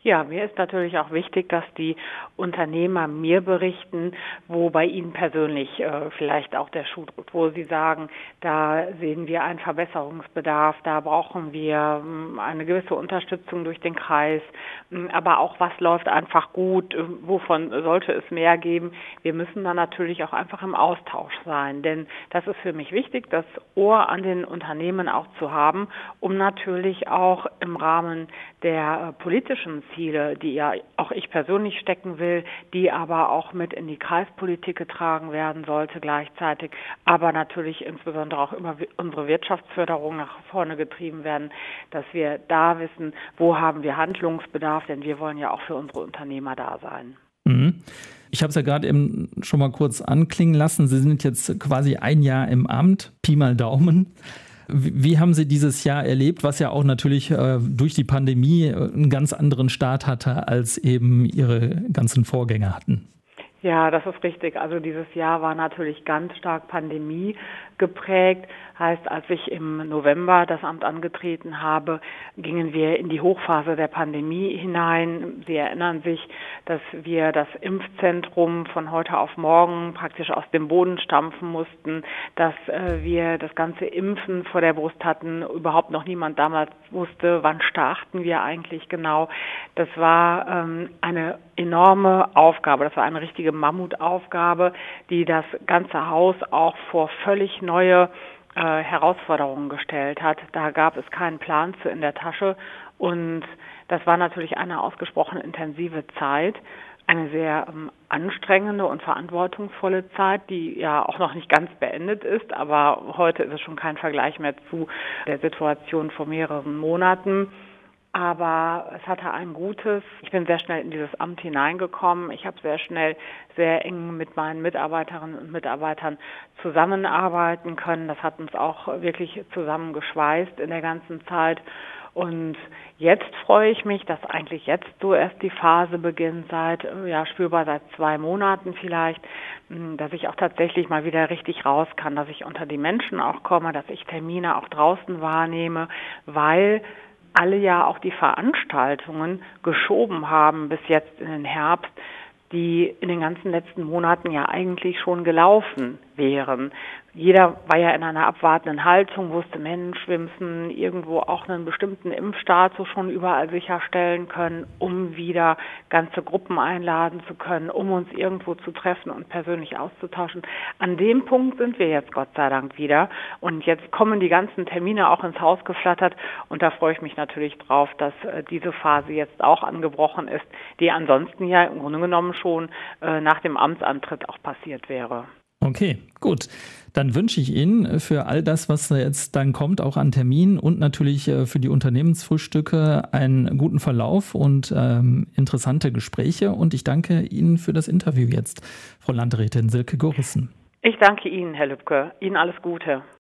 Ja, mir ist natürlich auch wichtig, dass die Unternehmer mir berichten, wo bei ihnen persönlich vielleicht auch der Schuh drückt, wo sie sagen, da sehen wir einen Verbesserungsbedarf, da brauchen wir eine gewisse Unterstützung durch den Kreis, aber auch was läuft einfach gut, wovon sollte es mehr geben. Wir müssen dann natürlich auch einfach im Austausch sein, denn das ist für mich wichtig, das Ohr an den Unternehmen auch zu haben, um natürlich auch im Rahmen der politischen Ziele, die ja auch ich persönlich stecken will, die aber auch mit in die Kreispolitik getragen werden sollte gleichzeitig, aber natürlich insbesondere auch immer unsere Wirtschaftsförderung nach vorne getrieben werden, dass wir da wissen, wo haben wir Handlungsbedarf, denn wir wollen ja auch für unsere Unternehmer da sein. Mhm. Ich habe es ja gerade eben schon mal kurz anklingen lassen. Sie sind jetzt quasi ein Jahr im Amt, Pi mal Daumen. Wie haben Sie dieses Jahr erlebt, was ja auch natürlich durch die Pandemie einen ganz anderen Start hatte, als eben Ihre ganzen Vorgänger hatten? Ja, das ist richtig. Also dieses Jahr war natürlich ganz stark Pandemie geprägt. Heißt, als ich im November das Amt angetreten habe, gingen wir in die Hochphase der Pandemie hinein. Sie erinnern sich, dass wir das Impfzentrum von heute auf morgen praktisch aus dem Boden stampfen mussten, dass wir das ganze Impfen vor der Brust hatten. Überhaupt noch niemand damals wusste, wann starten wir eigentlich genau. Das war eine enorme Aufgabe. Das war eine richtige Mammutaufgabe, die das ganze Haus auch vor völlig neue Herausforderungen gestellt hat. Da gab es keinen Plan zu in der Tasche und das war natürlich eine ausgesprochen intensive Zeit, eine sehr anstrengende und verantwortungsvolle Zeit, die ja auch noch nicht ganz beendet ist, aber heute ist es schon kein Vergleich mehr zu der Situation vor mehreren Monaten. Aber es hatte ein Gutes. Ich bin sehr schnell in dieses Amt hineingekommen. Ich habe sehr schnell, sehr eng mit meinen Mitarbeiterinnen und Mitarbeitern zusammenarbeiten können. Das hat uns auch wirklich zusammengeschweißt in der ganzen Zeit. Und jetzt freue ich mich, dass eigentlich jetzt so erst die Phase beginnt, spürbar seit 2 Monaten vielleicht, dass ich auch tatsächlich mal wieder richtig raus kann, dass ich unter die Menschen auch komme, dass ich Termine auch draußen wahrnehme, weil alle ja auch die Veranstaltungen geschoben haben bis jetzt in den Herbst, die in den ganzen letzten Monaten ja eigentlich schon gelaufen wären. Jeder war ja in einer abwartenden Haltung, wusste, Mensch, wir müssen irgendwo auch einen bestimmten Impfstatus schon überall sicherstellen können, um wieder ganze Gruppen einladen zu können, um uns irgendwo zu treffen und persönlich auszutauschen. An dem Punkt sind wir jetzt Gott sei Dank wieder und jetzt kommen die ganzen Termine auch ins Haus geflattert und da freue ich mich natürlich drauf, dass diese Phase jetzt auch angebrochen ist, die ansonsten ja im Grunde genommen schon nach dem Amtsantritt auch passiert wäre. Okay, gut. Dann wünsche ich Ihnen für all das, was jetzt dann kommt, auch an Terminen und natürlich für die Unternehmensfrühstücke einen guten Verlauf und interessante Gespräche. Und ich danke Ihnen für das Interview jetzt, Frau Landrätin Silke Gorissen. Ich danke Ihnen, Herr Lübke. Ihnen alles Gute.